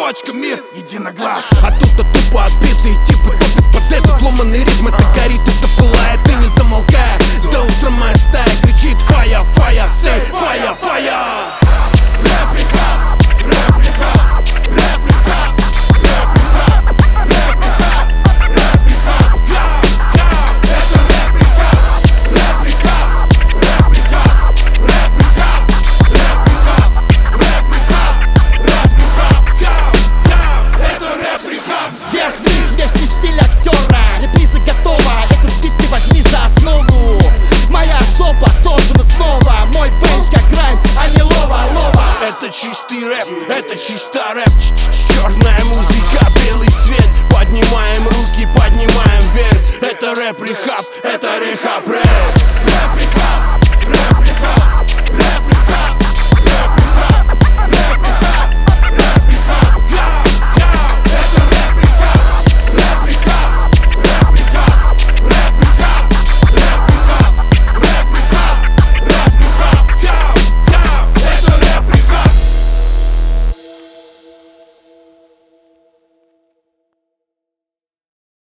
точка, мир единогласен. А тут-то тупо отбитые типы топят под этот ломаный ритм. Это горит, это пылает, и не замолкая. До утра моя стая кричит fire, fire, say fire, fire. Это чистый рэп, это чисто рэп. Черная музыка, белый свет. Поднимаем руки, поднимаем вверх. Это рэп-рехаб, это рехаб-рэп.